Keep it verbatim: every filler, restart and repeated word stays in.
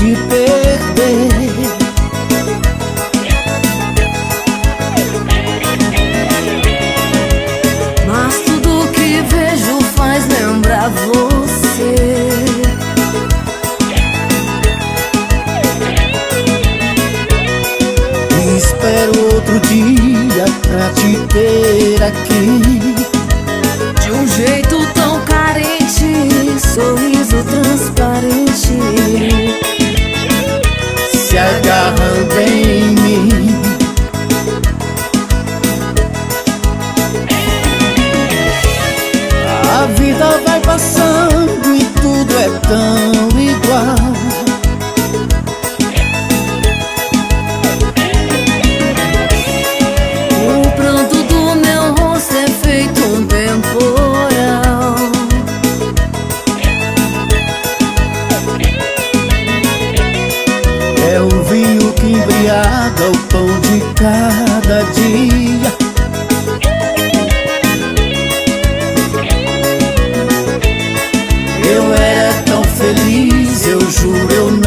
te perder. Mas tudo que vejo faz lembrar você. E espero outro dia pra te ter aqui, De um jeito tão carente, sorriso transparente, se agarrando em mim. A vida vai passando e tudo é tão igual. O pranto do meu rosto é feito um temporal. É o vinho que embriaga o pão de cada dia. Eu era tão feliz, eu juro, eu